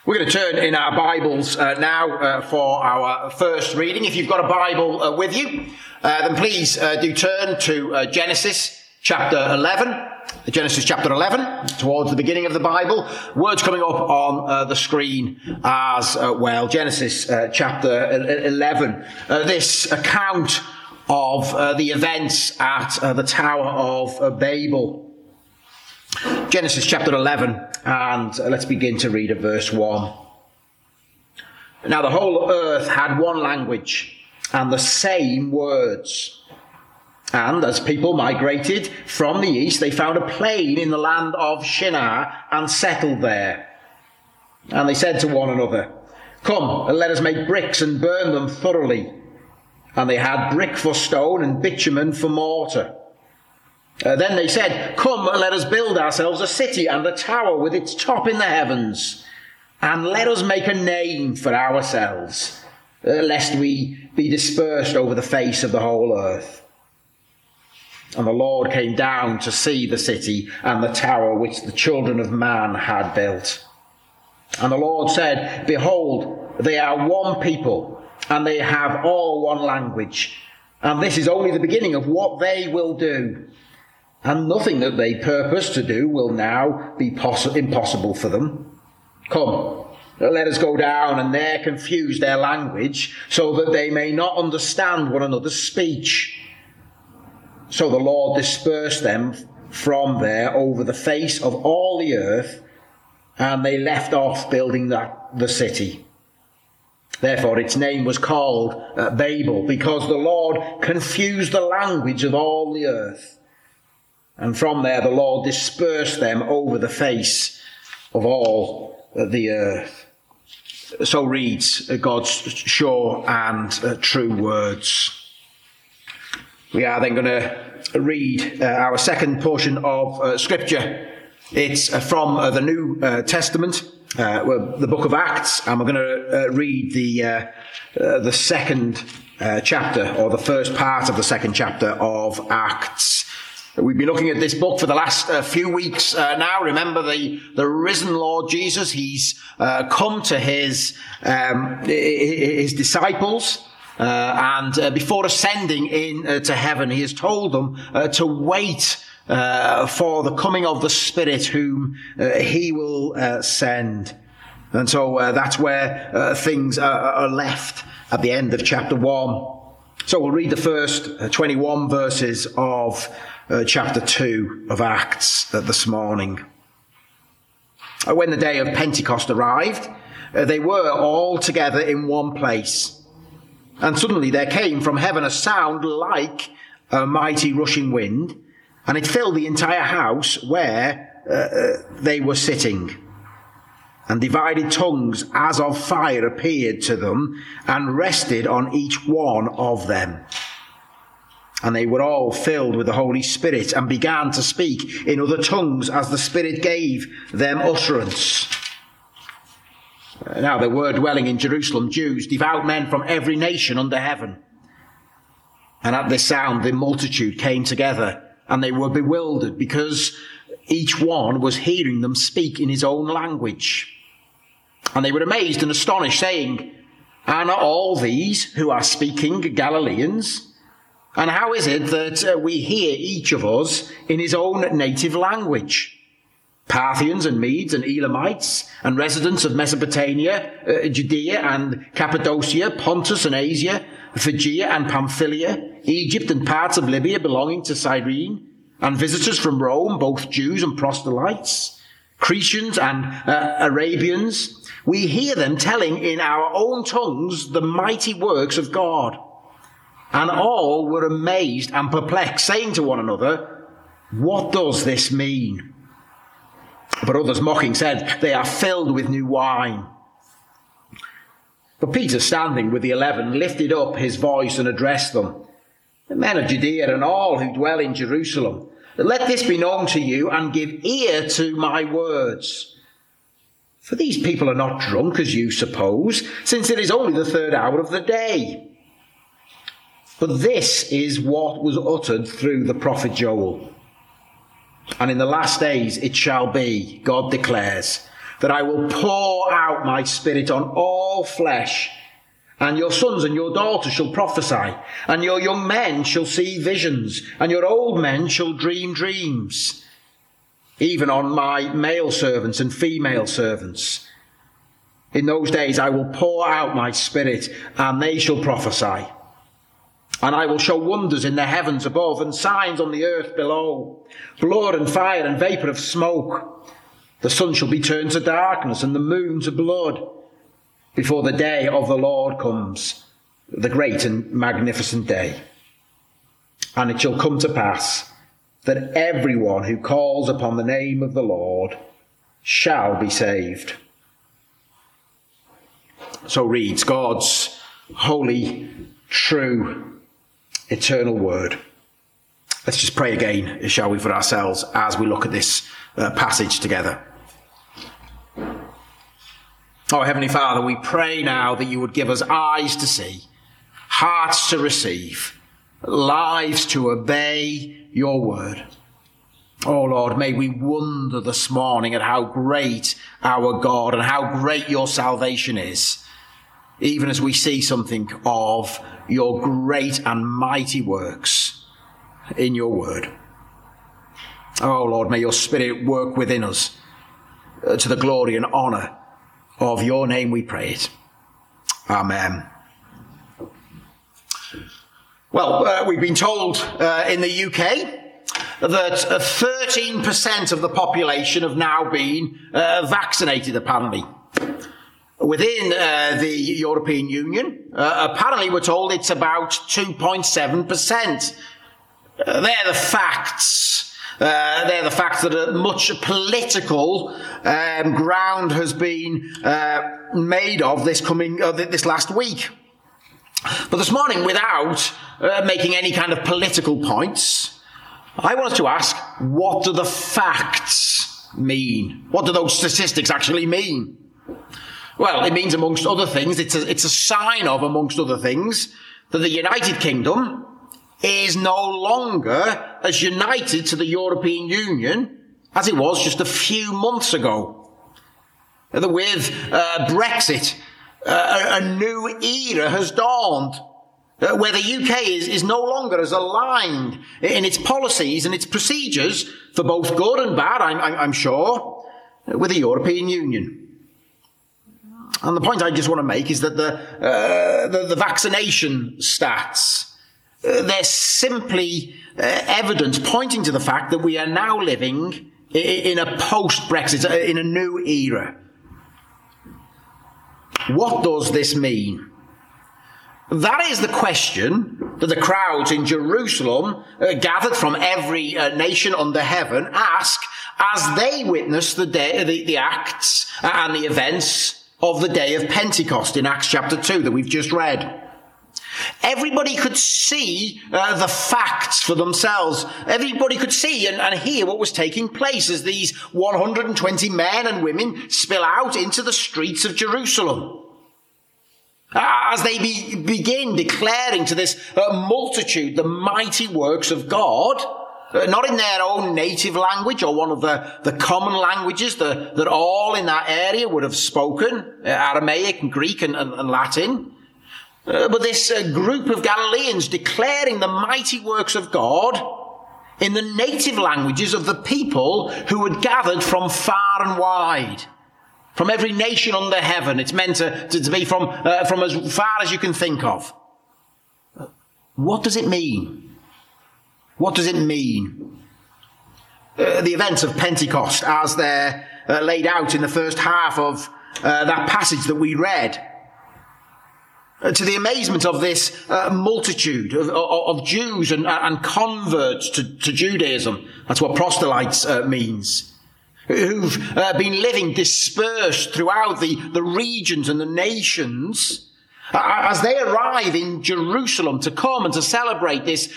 We're going to turn in our Bibles now for our first reading. If you've got a Bible with you, then please do turn to Genesis chapter 11. Genesis chapter 11, towards the beginning of the Bible. Words coming up on the screen as well. Genesis chapter 11. This account of the events at the Tower of Babel. Genesis chapter 11, and let's begin to read at verse 1. Now the whole earth had one language and the same words. And as people migrated from the east, they found a plain in the land of Shinar and settled there. And they said to one another, "Come, and let us make bricks and burn them thoroughly." And they had brick for stone and bitumen for mortar. Then they said, "Come, let us build ourselves a city and a tower with its top in the heavens. And let us make a name for ourselves, lest we be dispersed over the face of the whole earth." And the Lord came down to see the city and the tower which the children of man had built. And the Lord said, "Behold, they are one people, and they have all one language. And this is only the beginning of what they will do. And nothing that they purpose to do will now be impossible for them. Come, let us go down and there confuse their language, so that they may not understand one another's speech." So the Lord dispersed them from there over the face of all the earth, and they left off building the city. Therefore its name was called Babel, because the Lord confused the language of all the earth. And from there the Lord dispersed them over the face of all the earth. So reads God's sure and true words. We are then going to read our second portion of Scripture. It's from the New Testament, the book of Acts, and we're going to read the second chapter, or the first part of the second chapter of Acts. We've been looking at this book for the last few weeks now. Remember the risen Lord Jesus. He's come to his disciples, and before ascending into heaven, he has told them to wait for the coming of the Spirit, whom he will send. And so that's where things are left at the end of chapter 1. So we'll read the first 21 verses of chapter 2 of Acts this morning. When the day of Pentecost arrived, they were all together in one place. And suddenly there came from heaven a sound like a mighty rushing wind, and it filled the entire house where they were sitting. And divided tongues as of fire appeared to them and rested on each one of them. And they were all filled with the Holy Spirit and began to speak in other tongues as the Spirit gave them utterance. Now there were dwelling in Jerusalem Jews, devout men from every nation under heaven. And at this sound the multitude came together, and they were bewildered, because each one was hearing them speak in his own language. And they were amazed and astonished, saying, "Are not all these who are speaking Galileans? And how is it that we hear each of us in his own native language? Parthians and Medes and Elamites and residents of Mesopotamia, Judea and Cappadocia, Pontus and Asia, Phrygia and Pamphylia, Egypt and parts of Libya belonging to Cyrene, and visitors from Rome, both Jews and proselytes, Cretians and Arabians. We hear them telling in our own tongues the mighty works of God." And all were amazed and perplexed, saying to one another, "What does this mean?" But others mocking said, "They are filled with new wine." But Peter, standing with the 11, lifted up his voice and addressed them. "The men of Judea and all who dwell in Jerusalem, let this be known to you, and give ear to my words. For these people are not drunk, as you suppose, since it is only the third hour of the day. But this is what was uttered through the prophet Joel. And in the last days it shall be, God declares, that I will pour out my Spirit on all flesh, and your sons and your daughters shall prophesy, and your young men shall see visions, and your old men shall dream dreams. Even on my male servants and female servants. In those days I will pour out my Spirit, and they shall prophesy. And I will show wonders in the heavens above, and signs on the earth below, blood and fire and vapour of smoke. The sun shall be turned to darkness, and the moon to blood, before the day of the Lord comes, the great and magnificent day. And it shall come to pass that everyone who calls upon the name of the Lord shall be saved. So reads God's holy, true, eternal word. Let's just pray again, shall we, for ourselves as we look at this passage together. Oh, Heavenly Father, we pray now that you would give us eyes to see, hearts to receive, lives to obey your word. Oh, Lord, may we wonder this morning at how great our God and how great your salvation is, even as we see something of your great and mighty works in your word. Oh, Lord, may your Spirit work within us to the glory and honour of your name we pray it. Amen. Well, we've been told in the UK that 13% of the population have now been vaccinated, apparently. Within the European Union, apparently we're told it's about 2.7%. They're the facts. They're the facts that much political ground has been made of this last week. But this morning, without making any kind of political points, I wanted to ask, what do the facts mean? What do those statistics actually mean? Well, it means, amongst other things, it's a sign of, amongst other things, that the United Kingdom is no longer as united to the European Union as it was just a few months ago. That with Brexit, a new era has dawned, where the UK is no longer as aligned in its policies and its procedures, for both good and bad, I'm sure, with the European Union. And the point I just want to make is that the vaccination stats, they're simply evidence pointing to the fact that we are now living in a post-Brexit, in a new era. What does this mean? That is the question that the crowds in Jerusalem, gathered from every nation under heaven, ask as they witness the acts and the events of the day of Pentecost in Acts chapter 2 that we've just read. Everybody could see the facts for themselves. Everybody could see and hear what was taking place as these 120 men and women spill out into the streets of Jerusalem. As they begin declaring to this multitude the mighty works of God, not in their own native language or one of the common languages that all in that area would have spoken, Aramaic and Greek and Latin. But this group of Galileans declaring the mighty works of God in the native languages of the people who had gathered from far and wide, from every nation under heaven. It's meant to be from as far as you can think of. What does it mean? What does it mean? The events of Pentecost, as they're laid out in the first half of that passage that we read, to the amazement of this multitude of Jews and converts to Judaism. That's what proselytes means. Who've been living dispersed throughout the regions and the nations, as they arrive in Jerusalem to come and to celebrate this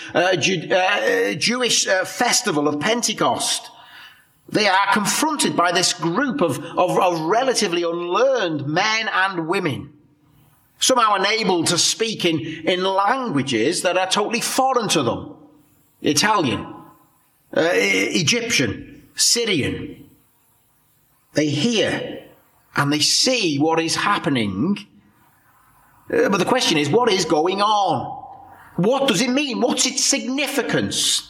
Jewish festival of Pentecost. They are confronted by this group of relatively unlearned men and women, somehow unable to speak in languages that are totally foreign to them. Italian, Egyptian, Syrian. They hear and they see what is happening. But the question is, what is going on? What does it mean? What's its significance?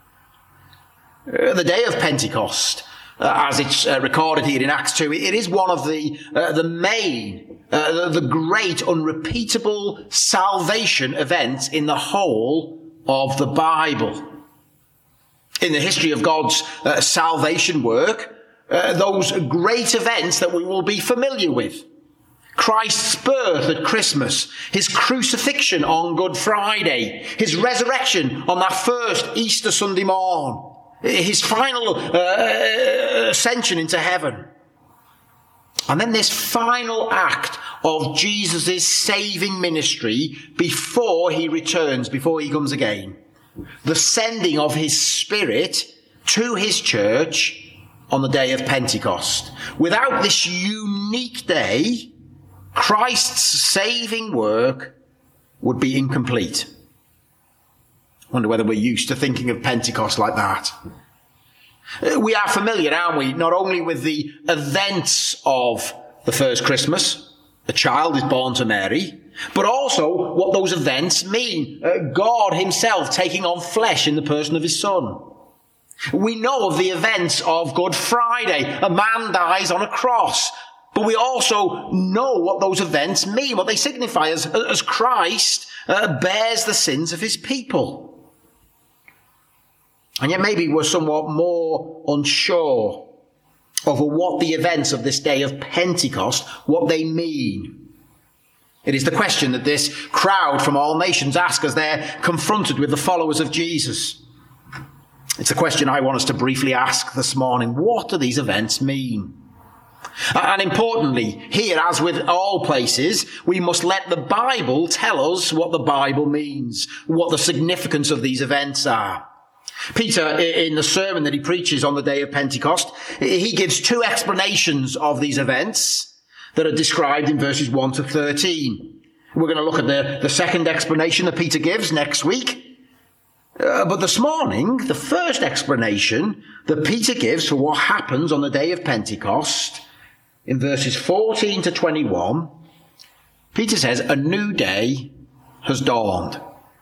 The day of Pentecost, as it's recorded here in Acts 2, it is one of the main, the great, unrepeatable salvation events in the whole of the Bible. In the history of God's salvation work, those great events that we will be familiar with. Christ's birth at Christmas, his crucifixion on Good Friday, his resurrection on that first Easter Sunday morn, his final ascension into heaven. And then this final act of Jesus' saving ministry before he returns, before he comes again. The sending of his Spirit to his church on the day of Pentecost. Without this unique day, Christ's saving work would be incomplete. I wonder whether we're used to thinking of Pentecost like that. We are familiar, aren't we, not only with the events of the first Christmas, a child is born to Mary, but also what those events mean. God himself taking on flesh in the person of his Son. We know of the events of Good Friday. A man dies on a cross. But we also know what those events mean, what they signify as Christ bears the sins of his people. And yet maybe we're somewhat more unsure over what the events of this day of Pentecost, what they mean. It is the question that this crowd from all nations ask as they're confronted with the followers of Jesus. It's a question I want us to briefly ask this morning. What do these events mean? And importantly, here, as with all places, we must let the Bible tell us what the Bible means, what the significance of these events are. Peter, in the sermon that he preaches on the day of Pentecost, he gives two explanations of these events that are described in verses 1 to 13. We're going to look at the second explanation that Peter gives next week. But this morning, the first explanation that Peter gives for what happens on the day of Pentecost, in verses 14 to 21, Peter says, a new day has dawned.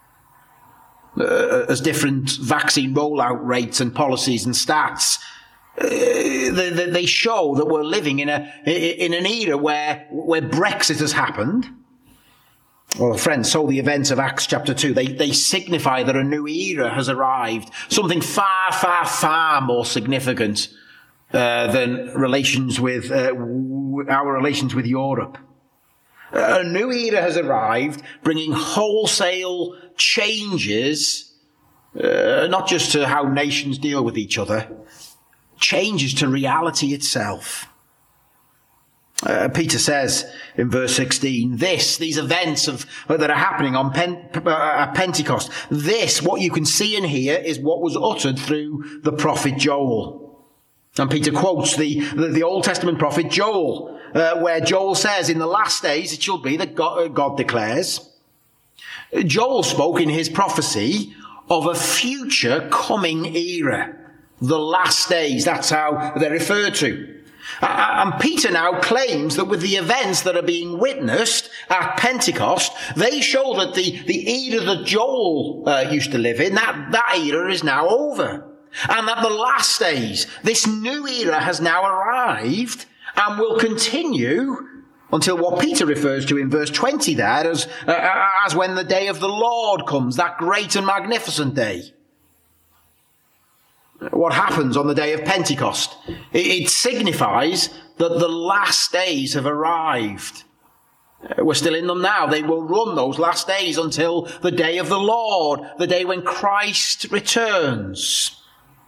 As different vaccine rollout rates and policies and stats, they show that we're living in an era where Brexit has happened. Well, friends, so the events of Acts chapter 2, they signify that a new era has arrived. Something far, far, far more significant than relations with our relations with Europe. A new era has arrived, bringing wholesale changes, not just to how nations deal with each other, changes to reality itself. Peter says in verse 16, these events that are happening on Pentecost, what you can see and hear is what was uttered through the prophet Joel. And Peter quotes the Old Testament prophet Joel, where Joel says, in the last days it shall be that God declares. Joel spoke in his prophecy of a future coming era. The last days, that's how they're referred to. And Peter now claims that with the events that are being witnessed at Pentecost, they show that the era that Joel used to live in, that era is now over. And that the last days, this new era has now arrived and will continue until what Peter refers to in verse 20 there as when the day of the Lord comes, that great and magnificent day. What happens on the day of Pentecost? It signifies that the last days have arrived. We're still in them now. They will run those last days until the day of the Lord, the day when Christ returns.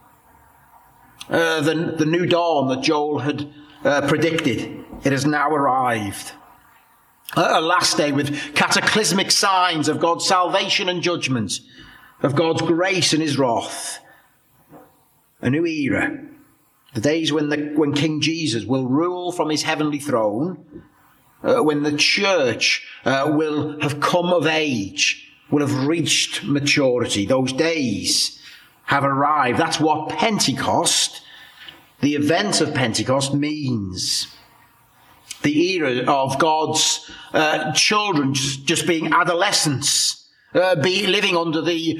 The new dawn that Joel had predicted, it has now arrived. A last day with cataclysmic signs of God's salvation and judgment, of God's grace and his wrath. A new era. The days when King Jesus will rule from his heavenly throne, when the church will have come of age, will have reached maturity. Those days have arrived. That's what Pentecost, the event of Pentecost, means. the era of God's children just being adolescents, living under the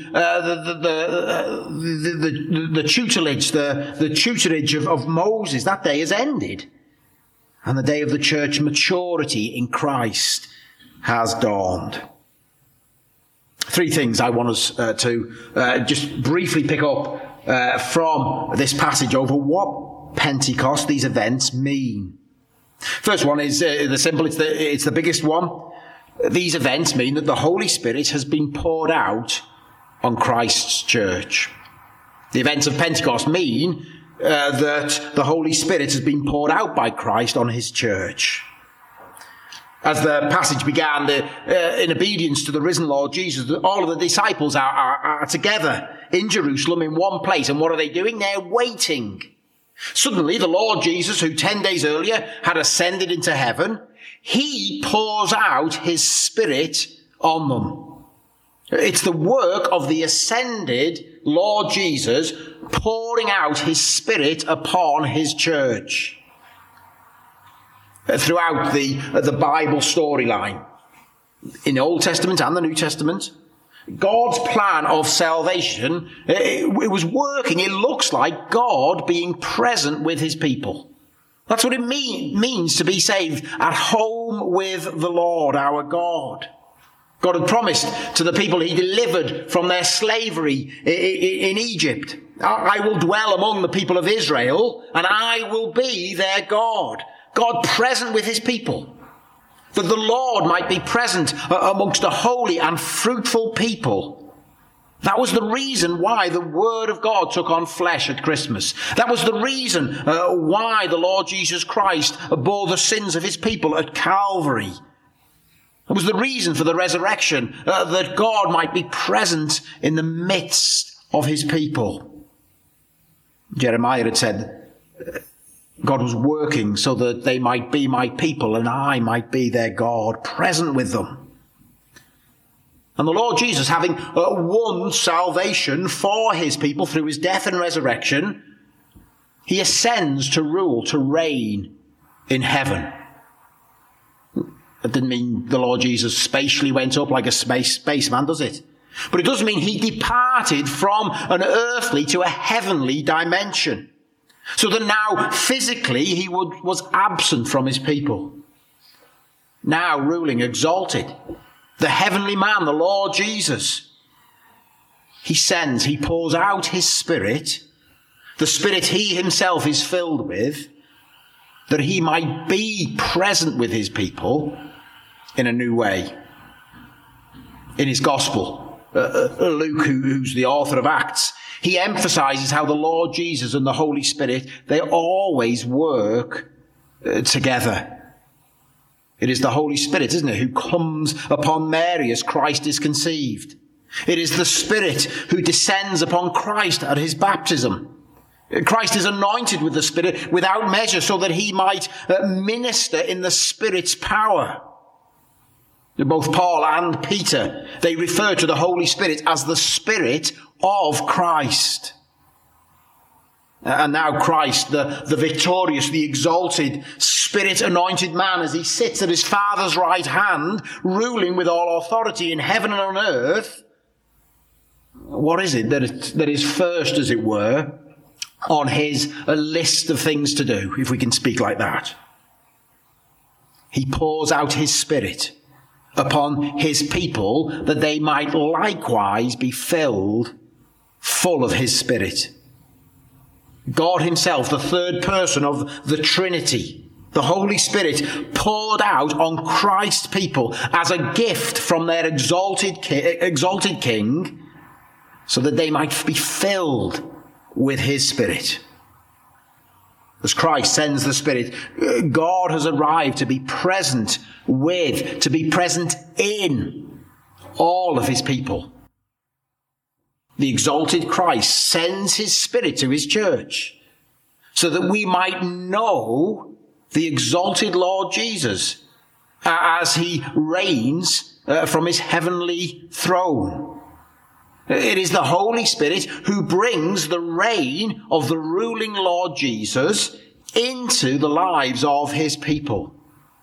tutelage of Moses. That day has ended, and the day of the church maturity in Christ has dawned. Three things I want us to just briefly pick up from this passage over what Pentecost, these events, mean. First one is the simple, it's the biggest one. These events mean that the Holy Spirit has been poured out on Christ's church. The events of Pentecost mean that the Holy Spirit has been poured out by Christ on his church. As the passage began, in obedience to the risen Lord Jesus, all of the disciples are together in Jerusalem in one place. And what are they doing? They're waiting. Suddenly, the Lord Jesus, who 10 days earlier had ascended into heaven, he pours out his Spirit on them. It's the work of the ascended Lord Jesus pouring out his Spirit upon his church. Throughout the Bible storyline, in the Old Testament and the New Testament, God's plan of salvation, it was working. It looks like God being present with his people. That's what it means to be saved, at home with the Lord our God. God had promised to the people he delivered from their slavery in Egypt, I will dwell among the people of Israel, and I will be their God. God present with his people, that the Lord might be present amongst a holy and fruitful people. That was the reason why the Word of God took on flesh at Christmas. That was the reason why the Lord Jesus Christ bore the sins of his people at Calvary. It was the reason for the resurrection, that God might be present in the midst of his people. Jeremiah had said, God was working so that they might be my people and I might be their God, present with them. And the Lord Jesus, having won salvation for his people through his death and resurrection, he ascends to rule, to reign in heaven. That didn't mean the Lord Jesus spatially went up like a spaceman, does it? But it does mean he departed from an earthly to a heavenly dimension. So that now, physically, he was absent from his people. Now ruling, exalted. The heavenly man, the Lord Jesus. He pours out his Spirit, the Spirit he himself is filled with, that he might be present with his people in a new way. In his gospel, Luke, who's the author of Acts, he emphasizes how the Lord Jesus and the Holy Spirit, they always work together. It is the Holy Spirit, isn't it, who comes upon Mary as Christ is conceived. It is the Spirit who descends upon Christ at his baptism. Christ is anointed with the Spirit without measure so that he might minister in the Spirit's power. Both Paul and Peter, they refer to the Holy Spirit as the Spirit of Christ. And now Christ, the victorious, the exalted, Spirit-anointed man, as he sits at his Father's right hand, ruling with all authority in heaven and on earth, what is it that is first, as it were, on his list of things to do, if we can speak like that? He pours out his Spirit upon his people that they might likewise be filled full of his Spirit. God himself, the third person of the Trinity, the Holy Spirit, poured out on Christ's people as a gift from their exalted King, so that they might be filled with his Spirit. As Christ sends the Spirit, God has arrived to be present with, to be present in all of his people. The exalted Christ sends his Spirit to his church so that we might know the exalted Lord Jesus as he reigns from his heavenly throne. It is the Holy Spirit who brings the reign of the ruling Lord Jesus into the lives of his people.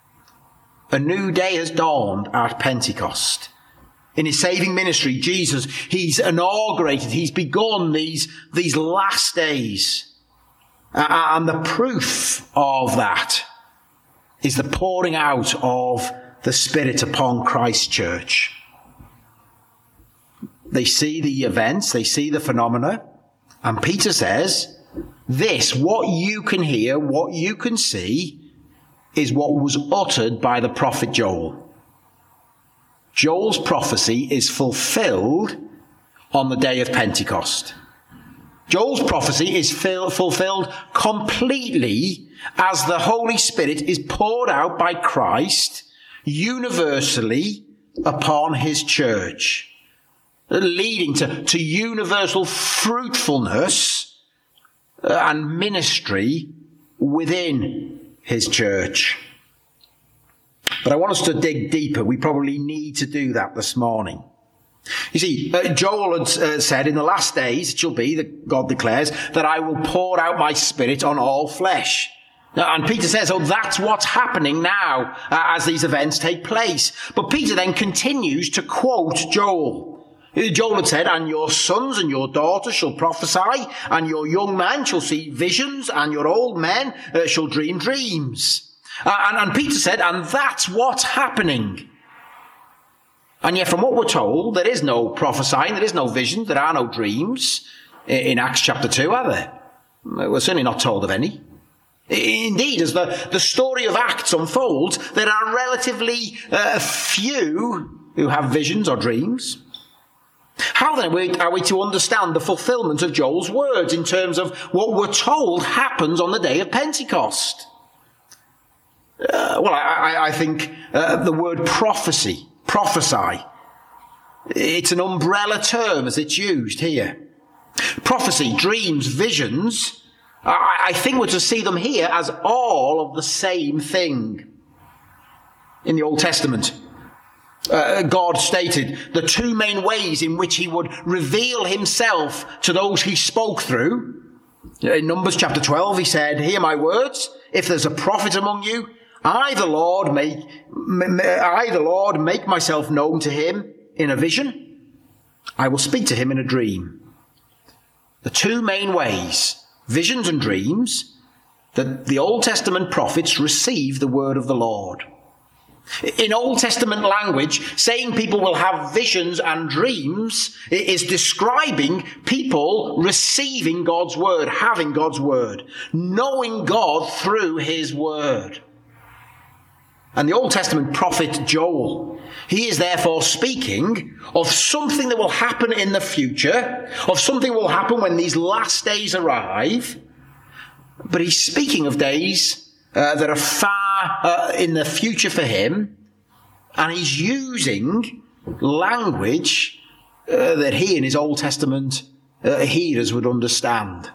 A new day has dawned at Pentecost. In his saving ministry, Jesus, he's inaugurated, he's begun these last days. And the proof of that is the pouring out of the Spirit upon Christ's church. They see the events, they see the phenomena, and Peter says, this, what you can hear, what you can see, is what was uttered by the prophet Joel. Joel's prophecy is fulfilled on the day of Pentecost. Joel's prophecy is fulfilled completely as the Holy Spirit is poured out by Christ universally upon his church, leading to universal fruitfulness and ministry within his church. But I want us to dig deeper. We probably need to do that this morning. You see, Joel had said, in the last days it shall be, that God declares, that I will pour out my Spirit on all flesh. And Peter says, oh, that's what's happening now as these events take place. But Peter then continues to quote Joel. Joel had said, and your sons and your daughters shall prophesy, and your young men shall see visions, and your old men shall dream dreams. And Peter said, and that's what's happening. And yet from what we're told, there is no prophesying, there is no vision, there are no dreams in Acts chapter 2, are there? We're certainly not told of any. Indeed, as the story of Acts unfolds, there are relatively few who have visions or dreams. How then are we to understand the fulfillment of Joel's words in terms of what we're told happens on the day of Pentecost? I think the word prophesy, it's an umbrella term as it's used here. Prophecy, dreams, visions, I think we're to see them here as all of the same thing. In the Old Testament, God stated the two main ways in which he would reveal himself to those he spoke through. In Numbers chapter 12, he said, hear my words, if there's a prophet among you, I, the Lord, make myself known to him in a vision. I will speak to him in a dream. The two main ways, visions and dreams, that the Old Testament prophets receive the word of the Lord. In Old Testament language, saying people will have visions and dreams is describing people receiving God's word, having God's word, knowing God through his word. And the Old Testament prophet Joel, he is therefore speaking of something that will happen in the future, of something will happen when these last days arrive, but he's speaking of days that are far in the future for him, and he's using language that he in his Old Testament hearers would understand.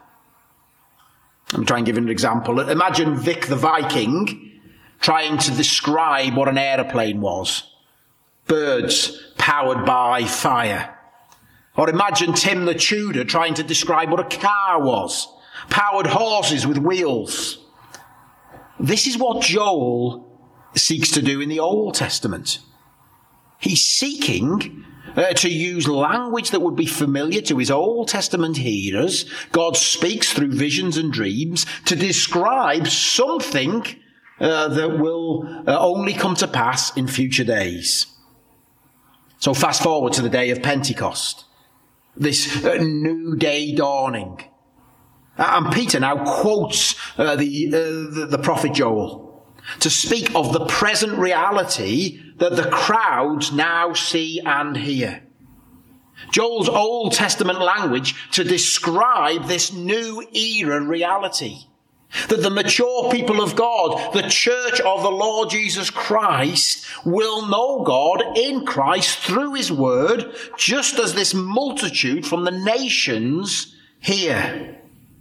Let me try and give you an example. Imagine Vic the Viking trying to describe what an aeroplane was. Birds powered by fire. Or imagine Tim the Tudor trying to describe what a car was. Powered horses with wheels. This is what Joel seeks to do in the Old Testament. He's seeking to use language that would be familiar to his Old Testament hearers. God speaks through visions and dreams to describe something that will only come to pass in future days. So fast forward to the day of Pentecost, this new day dawning. And Peter now quotes the prophet Joel to speak of the present reality that the crowds now see and hear. Joel's Old Testament language to describe this new era reality. That the mature people of God, the church of the Lord Jesus Christ, will know God in Christ through his word, just as this multitude from the nations hear.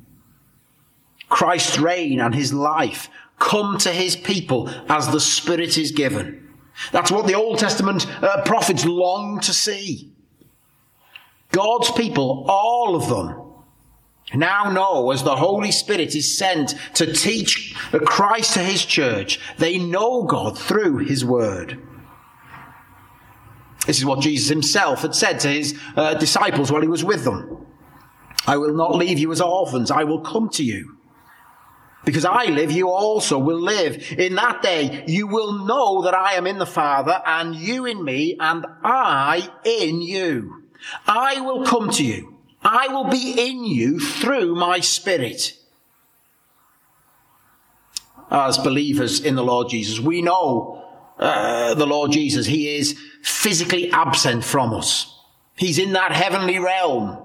Christ's reign and his life come to his people as the Spirit is given. That's what the Old Testament prophets long to see. God's people, all of them, now know, as the Holy Spirit is sent to teach Christ to his church, they know God through his word. This is what Jesus himself had said to his disciples while he was with them. I will not leave you as orphans. I will come to you. Because I live, you also will live. In that day, you will know that I am in the Father, and you in me, and I in you. I will come to you. I will be in you through my Spirit. As believers in the Lord Jesus, we know the Lord Jesus. He is physically absent from us. He's in that heavenly realm.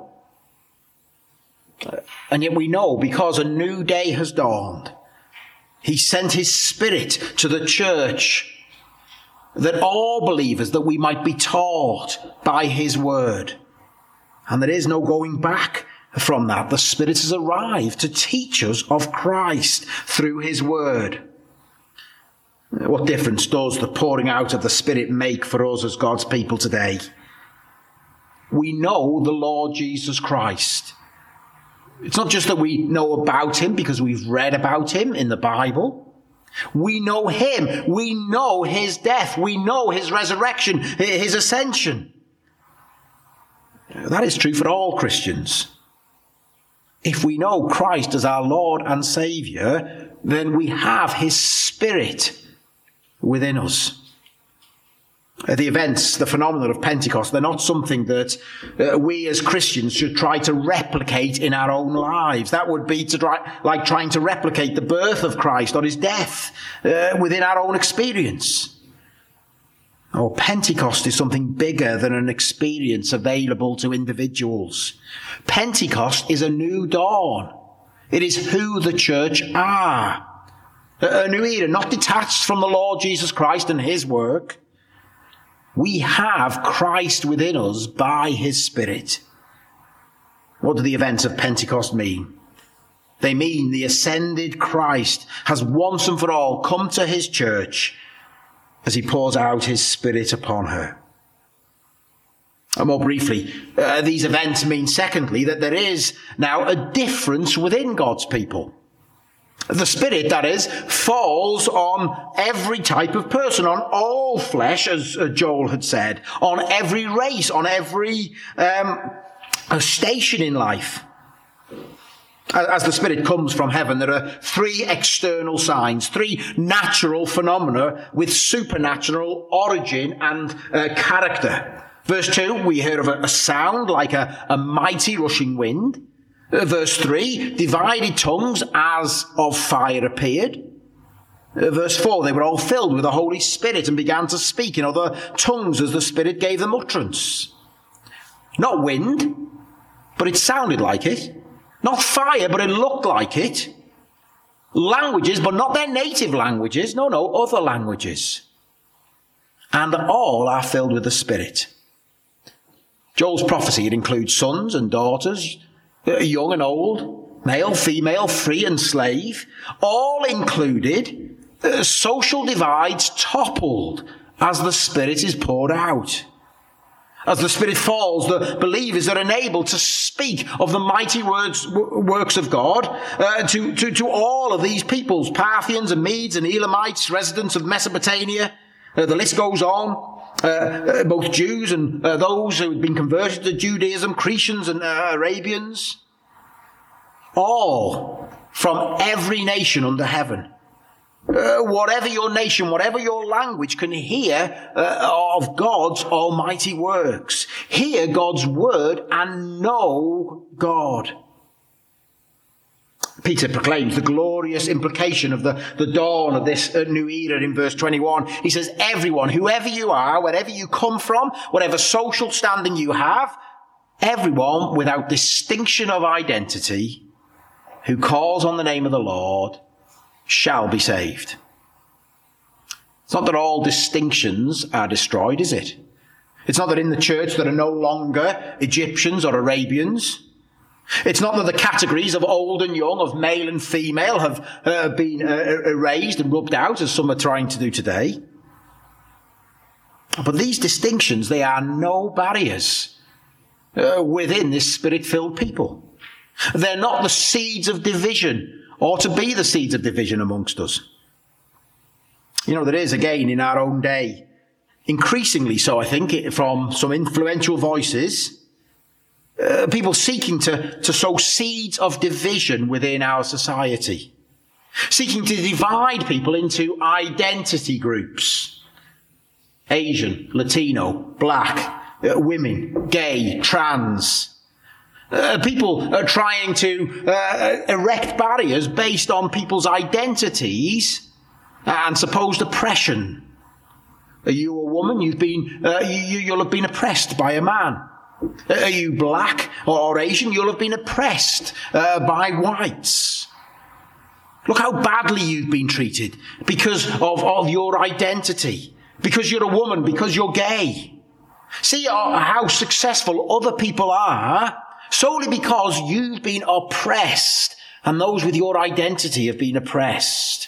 And yet we know, because a new day has dawned, he sent his Spirit to the church, that all believers, that we might be taught by his word. And there is no going back from that. The Spirit has arrived to teach us of Christ through his word. What difference does the pouring out of the Spirit make for us as God's people today? We know the Lord Jesus Christ. It's not just that we know about him because we've read about him in the Bible. We know him. We know his death. We know his resurrection, his ascension. That is true for all Christians. If we know Christ as our Lord and Saviour, then we have his Spirit within us. The events, the phenomena of Pentecost, they're not something that we as Christians should try to replicate in our own lives. That would be like trying to replicate the birth of Christ or his death within our own experience. Oh, Pentecost is something bigger than an experience available to individuals. Pentecost is a new dawn. It is who the church are. A new era, not detached from the Lord Jesus Christ and his work. We have Christ within us by his Spirit. What do the events of Pentecost mean? They mean the ascended Christ has once and for all come to his church as he pours out his Spirit upon her. And more briefly, these events mean, secondly, that there is now a difference within God's people. The Spirit, that is, falls on every type of person, on all flesh, as Joel had said, on every race, on every station in life. As the Spirit comes from heaven, there are three external signs, three natural phenomena with supernatural origin and character. Verse 2, we hear of a sound like a mighty rushing wind. Verse 3, divided tongues as of fire appeared. Verse 4, they were all filled with the Holy Spirit and began to speak in other tongues as the Spirit gave them utterance. Not wind, but it sounded like it. Not fire, but it looked like it. Languages, but not their native languages. No, other languages. And all are filled with the Spirit. Joel's prophecy, it includes sons and daughters, young and old, male, female, free and slave, all included. Social divides toppled as the Spirit is poured out. As the Spirit falls, the believers are enabled to speak of the mighty works of God to all of these peoples, Parthians and Medes and Elamites, residents of Mesopotamia. The list goes on. Both Jews and those who had been converted to Judaism, Cretians and Arabians. All from every nation under heaven. Whatever your nation, whatever your language, can hear of God's almighty works. Hear God's word and know God. Peter proclaims the glorious implication of the dawn of this new era in verse 21. He says, everyone, whoever you are, wherever you come from, whatever social standing you have, everyone without distinction of identity who calls on the name of the Lord shall be saved. It's not that all distinctions are destroyed, is it? It's not that in the church there are no longer Egyptians or Arabians. It's not that the categories of old and young, of male and female have been erased and rubbed out, as some are trying to do today. But these distinctions, they are no barriers within this Spirit-filled people. They're not the seeds of division, or to be the seeds of division amongst us. You know, there is, again, in our own day, increasingly so, I think, from some influential voices, people seeking to sow seeds of division within our society, seeking to divide people into identity groups: Asian, Latino, black, women, gay, trans. People are trying to erect barriers based on people's identities and supposed oppression. Are you a woman? You'll have been oppressed by a man. Are you black or Asian? You'll have been oppressed by whites. Look how badly you've been treated because of your identity, because you're a woman, because you're gay. See how successful other people are solely because you've been oppressed and those with your identity have been oppressed.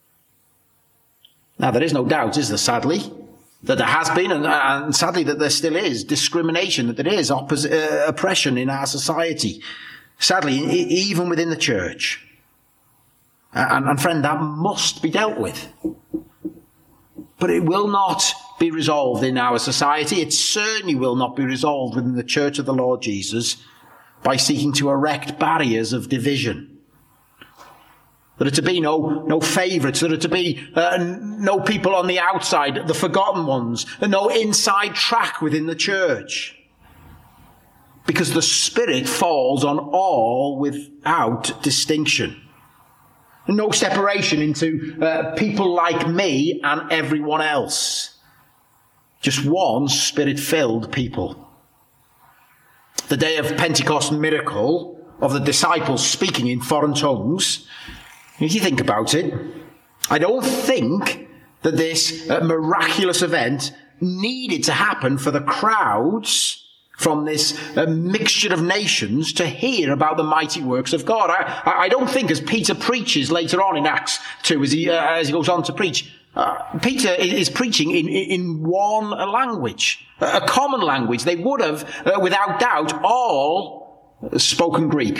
Now, there is no doubt, is there, sadly, that there has been, and sadly that there still is, discrimination, that there is oppression in our society. Sadly, even within the church. And friend, that must be dealt with. But it will not be resolved in our society. It certainly will not be resolved within the Church of the Lord Jesus by seeking to erect barriers of division. There are to be no favourites. There are to be no people on the outside, the forgotten ones, and no inside track within the church. Because the Spirit falls on all without distinction. No separation into people like me and everyone else. Just one Spirit-filled people. The day of Pentecost miracle of the disciples speaking in foreign tongues, if you think about it, I don't think that this miraculous event needed to happen for the crowds from this mixture of nations to hear about the mighty works of God. I don't think, as Peter preaches later on in Acts 2, as he goes on to preach, Peter is preaching in one language, a common language. They would have, without doubt, all spoken Greek.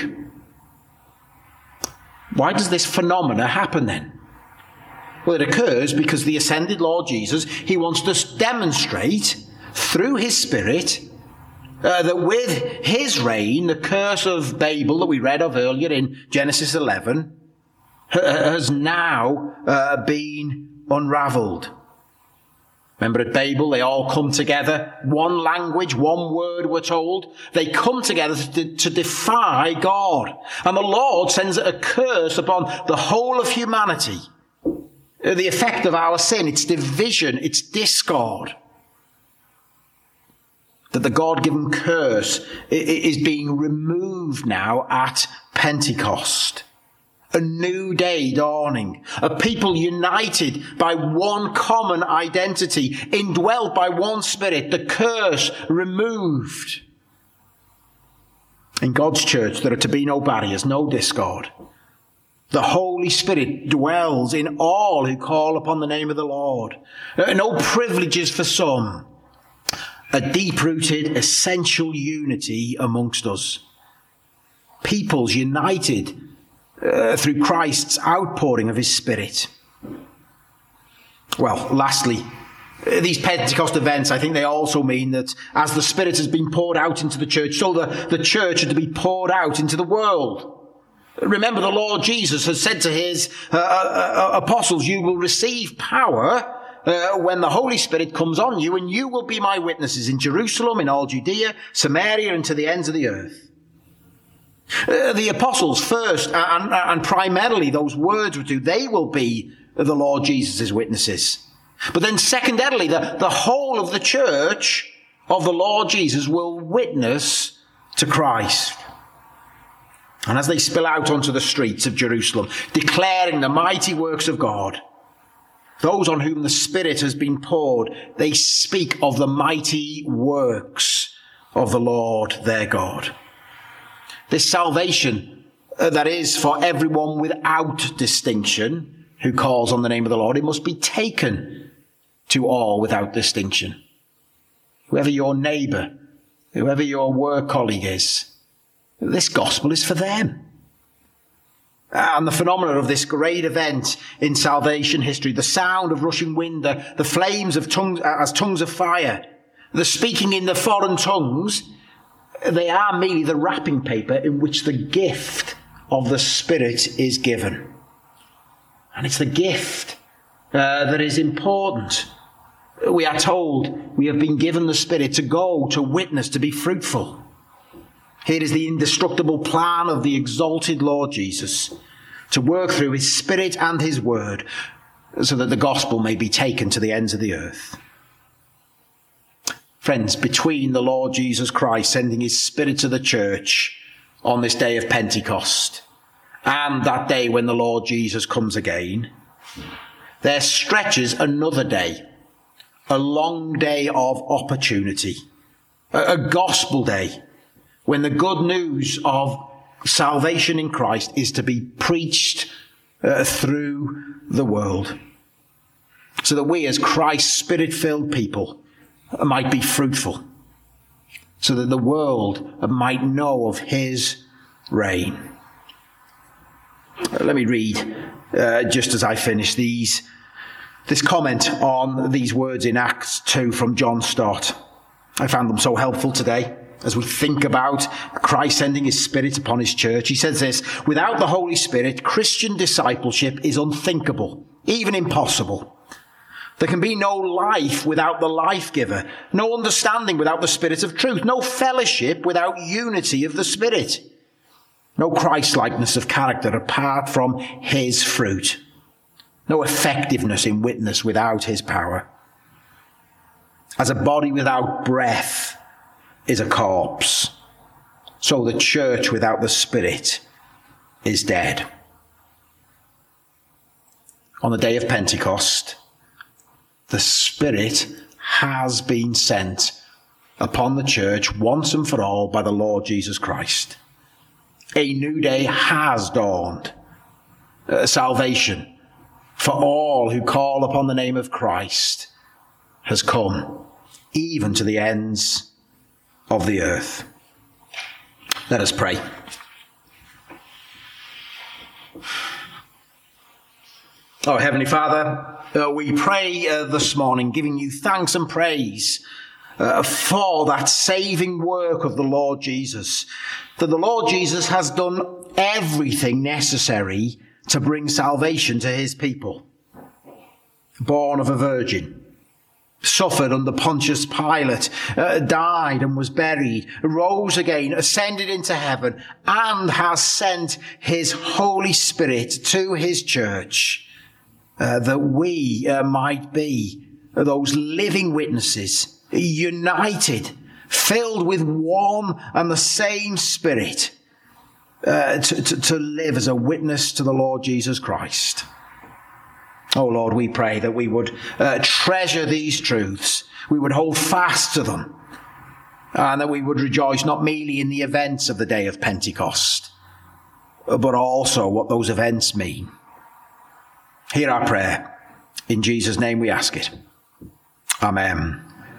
Why does this phenomena happen then? Well, it occurs because the ascended Lord Jesus, he wants to demonstrate through his Spirit that with his reign, the curse of Babel that we read of earlier in Genesis 11 has now been unravelled. Remember at Babel, they all come together, one language, one word, we're told. They come together to defy God. And the Lord sends a curse upon the whole of humanity. The effect of our sin, its division, its discord. That the God-given curse is being removed now at Pentecost. A new day dawning. A people united by one common identity, indwelt by one Spirit, the curse removed. In God's church, there are to be no barriers, no discord. The Holy Spirit dwells in all who call upon the name of the Lord. No privileges for some. A deep-rooted, essential unity amongst us. Peoples united through Christ's outpouring of his Spirit. Well, lastly, these Pentecost events, I think they also mean that as the Spirit has been poured out into the church, so the church is to be poured out into the world. Remember, the Lord Jesus has said to his apostles, you will receive power when the Holy Spirit comes on you, and you will be my witnesses in Jerusalem, in all Judea, Samaria, and to the ends of the earth. The apostles first, and primarily those words would do, they will be the Lord Jesus' witnesses. But then secondarily, the whole of the church of the Lord Jesus will witness to Christ. And as they spill out onto the streets of Jerusalem, declaring the mighty works of God, those on whom the Spirit has been poured, they speak of the mighty works of the Lord their God. This salvation that is for everyone without distinction who calls on the name of the Lord, it must be taken to all without distinction. Whoever your neighbour, whoever your work colleague is, This gospel is for them. And the phenomena of this great event in salvation history, the sound of rushing wind, the flames of tongues as tongues of fire, the speaking in the foreign tongues, they are merely the wrapping paper in which the gift of the Spirit is given. And it's the gift that is important. We are told we have been given the Spirit to go, to witness, to be fruitful. Here is the indestructible plan of the exalted Lord Jesus to work through his Spirit and his word so that the gospel may be taken to the ends of the earth. Friends, between the Lord Jesus Christ sending his Spirit to the church on this day of Pentecost and that day when the Lord Jesus comes again, there stretches another day, a long day of opportunity, a gospel day, when the good news of salvation in Christ is to be preached through the world, so that we as Christ's Spirit-filled people might be fruitful, so that the world might know of his reign. Let me read, just as I finish, this comment on these words in Acts 2 from John Stott. I found them so helpful today as we think about Christ sending his Spirit upon his church. He says this: without the Holy Spirit, Christian discipleship is unthinkable, even impossible. There can be no life without the life giver, no understanding without the Spirit of truth, no fellowship without unity of the Spirit, no Christ-likeness of character apart from his fruit, no effectiveness in witness without his power. As a body without breath is a corpse, so the church without the Spirit is dead. On the day of Pentecost, the Spirit has been sent upon the church once and for all by the Lord Jesus Christ. A new day has dawned. Salvation for all who call upon the name of Christ has come, even to the ends of the earth. Let us pray. Oh, Heavenly Father, we pray this morning, giving you thanks and praise for that saving work of the Lord Jesus, that the Lord Jesus has done everything necessary to bring salvation to his people. Born of a virgin, suffered under Pontius Pilate, died and was buried, rose again, ascended into heaven, and has sent his Holy Spirit to his church, that we might be those living witnesses, united, filled with one and the same Spirit, to live as a witness to the Lord Jesus Christ. Oh Lord, we pray that we would treasure these truths, we would hold fast to them, and that we would rejoice not merely in the events of the day of Pentecost, but also what those events mean. Hear our prayer. In Jesus' name we ask it. Amen.